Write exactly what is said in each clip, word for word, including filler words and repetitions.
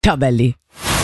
Ciao belli.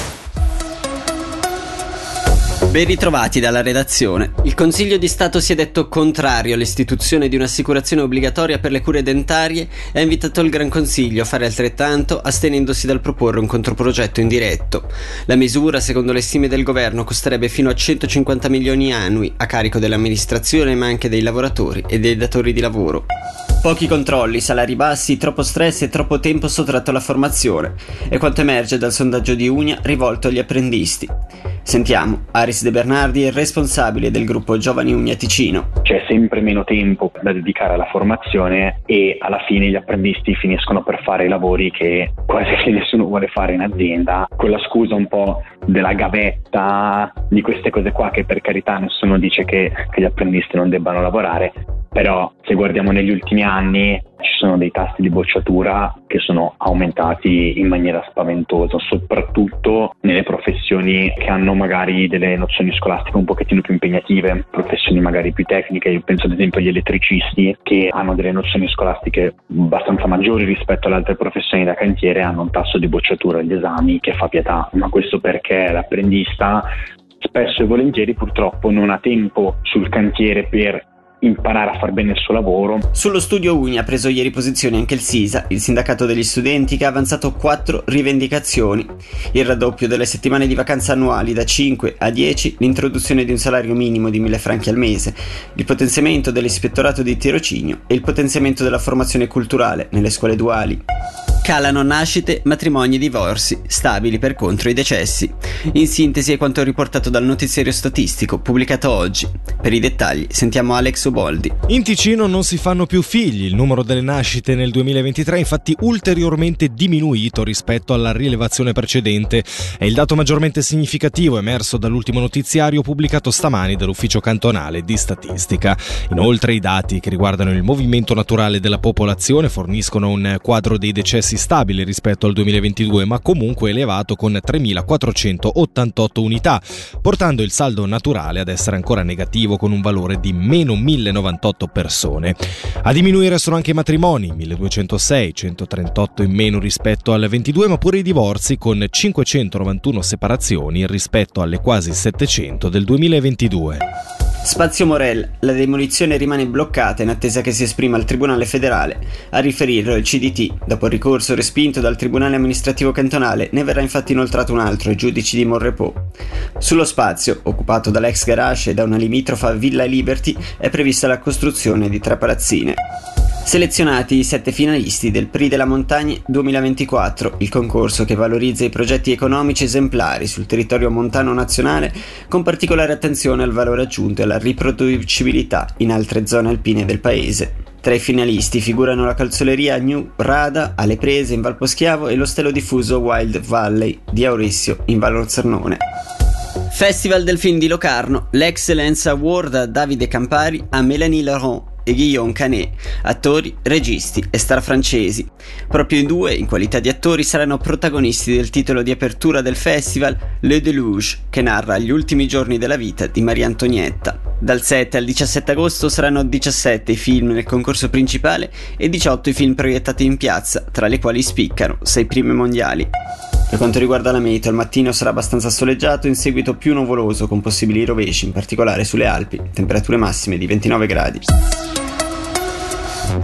Ben ritrovati dalla redazione. Il Consiglio di Stato si è detto contrario all'istituzione di un'assicurazione obbligatoria per le cure dentarie e ha invitato il Gran Consiglio a fare altrettanto, astenendosi dal proporre un controprogetto indiretto. La misura, secondo le stime del governo, costerebbe fino a centocinquanta milioni annui a carico dell'amministrazione, ma anche dei lavoratori e dei datori di lavoro. Pochi controlli, salari bassi, troppo stress e troppo tempo sottratto alla formazione. È quanto emerge dal sondaggio di Unia rivolto agli apprendisti. Sentiamo Aris De Bernardi, il responsabile del gruppo Giovani Unia Ticino. C'è sempre meno tempo da dedicare alla formazione e alla fine gli apprendisti finiscono per fare i lavori che quasi nessuno vuole fare in azienda, con la scusa un po' della gavetta, di queste cose qua, che per carità nessuno dice che, che gli apprendisti non debbano lavorare. Però se guardiamo negli ultimi anni ci sono dei tassi di bocciatura che sono aumentati in maniera spaventosa, soprattutto nelle professioni che hanno magari delle nozioni scolastiche un pochettino più impegnative, professioni magari più tecniche. Io penso ad esempio agli elettricisti, che hanno delle nozioni scolastiche abbastanza maggiori rispetto alle altre professioni da cantiere, hanno un tasso di bocciatura agli esami che fa pietà. Ma questo perché l'apprendista spesso e volentieri purtroppo non ha tempo sul cantiere per imparare a far bene il suo lavoro. Sullo studio Uni ha preso ieri posizione anche il SISA, il sindacato degli studenti, che ha avanzato quattro rivendicazioni: il raddoppio delle settimane di vacanza annuali da cinque a dieci, l'introduzione di un salario minimo di mille franchi al mese, il potenziamento dell'ispettorato di tirocinio e il potenziamento della formazione culturale nelle scuole duali. Calano nascite, matrimoni e divorzi, stabili per contro i decessi. In sintesi è quanto riportato dal notiziario statistico pubblicato oggi. Per i dettagli sentiamo Alex Uboldi. In Ticino non si fanno più figli. Il numero delle nascite nel duemilaventitré è infatti ulteriormente diminuito rispetto alla rilevazione precedente. È il dato maggiormente significativo emerso dall'ultimo notiziario pubblicato stamani dall'Ufficio Cantonale di Statistica. Inoltre i dati che riguardano il movimento naturale della popolazione forniscono un quadro dei decessi stabile rispetto al duemilaventidue, ma comunque elevato con tremilaquattrocentottantotto unità, portando il saldo naturale ad essere ancora negativo con un valore di meno mille novantotto persone. A diminuire sono anche i matrimoni, milleduecentosei, centotrentotto in meno rispetto al ventidue, ma pure i divorzi con cinquecentonovantuno separazioni rispetto alle quasi settecento del duemilaventidue. Spazio Morel, la demolizione rimane bloccata in attesa che si esprima il Tribunale federale. A riferirlo il C D T, dopo il ricorso respinto dal Tribunale amministrativo cantonale, ne verrà infatti inoltrato un altro ai giudici di Monrepos. Sullo spazio, occupato dall'ex garage e da una limitrofa Villa Liberty, è prevista la costruzione di tre palazzine. Selezionati i sette finalisti del Prix de la Montagne duemilaventiquattro, il concorso che valorizza i progetti economici esemplari sul territorio montano nazionale, con particolare attenzione al valore aggiunto e alla riproducibilità in altre zone alpine del paese. Tra i finalisti figurano la calzoleria New Rada alle Prese in Val Poschiavo e l'ostello diffuso Wild Valley di Aurissio in Val Rozzernone. Festival del film di Locarno, l'Excellence Award a Davide Campari, a Mélanie Laurent e Guillaume Canet, attori, registi e star francesi. Proprio i due, in qualità di attori, saranno protagonisti del titolo di apertura del festival Le Deluge, che narra gli ultimi giorni della vita di Maria Antonietta. Dal sette al diciassette agosto saranno diciassette i film nel concorso principale e diciotto i film proiettati in piazza, tra le quali spiccano sei prime mondiali. Per quanto riguarda la meteo, al mattino sarà abbastanza soleggiato, in seguito più nuvoloso con possibili rovesci, in particolare sulle Alpi, temperature massime di ventinove gradi.